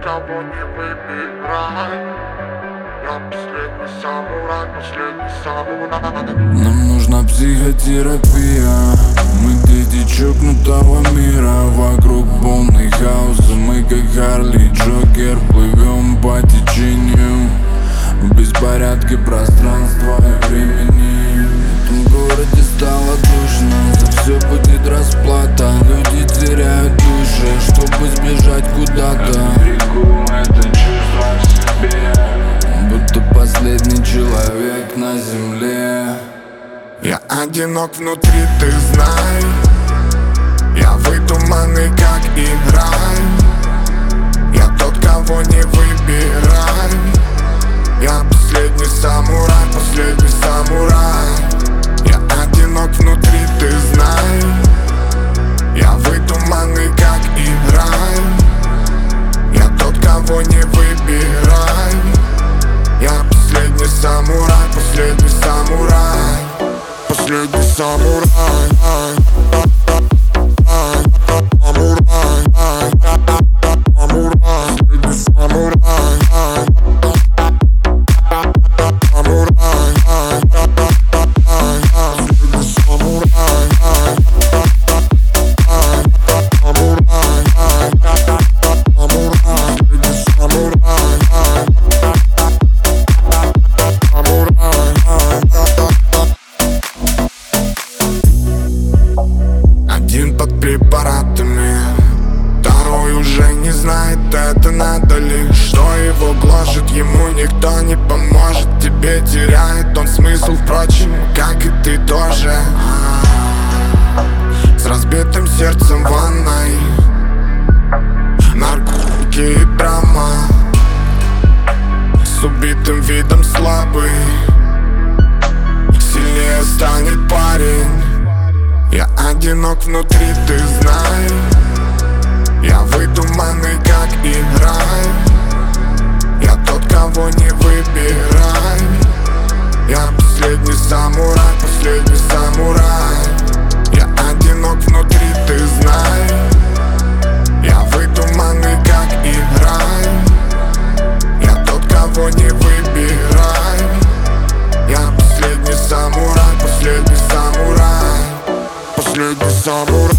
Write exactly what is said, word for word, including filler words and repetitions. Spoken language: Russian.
кого не выбирай. Я последний самурай, последний самурай. Нам нужна психотерапия. Мы дети чокнутого мира. Вокруг полный хаос, мы как Харли и Джокер плывем по течению в беспорядке пространства и времени. В этом городе стало душно, за все будет расплата. Люди теряют души, чтобы сбежать куда-то. Берегу это чувство в себе, будто последний человек на земле. Я одинок внутри, ты знай. Я выдуманный, как играй. Я тот, кого не выбирай. Я последний самурай, последний самурай. Я одинок внутри, ты знай. Я выдуманный, как играй. Я тот, кого не выбирай. Я последний самурай, последний самурай. Последний самурай. Препаратами, второй уже не знает, это надо ли. Что его гложет, ему никто не поможет. Тебе теряет он смысл, впрочем, как и ты тоже. С разбитым сердцем в ванной, наркотики и драма. С убитым видом слабый, сильнее станет парень. Я одинок внутри, ты знай. Я выдуманный, как играй. Я тот, кого не выбирай. Я последний самурай, последний самурай. Я одинок внутри, ты знай. Я выдуманный, как играй. Я тот, кого не выбирай. Я последний самурай, последний самурай. Последний самурай.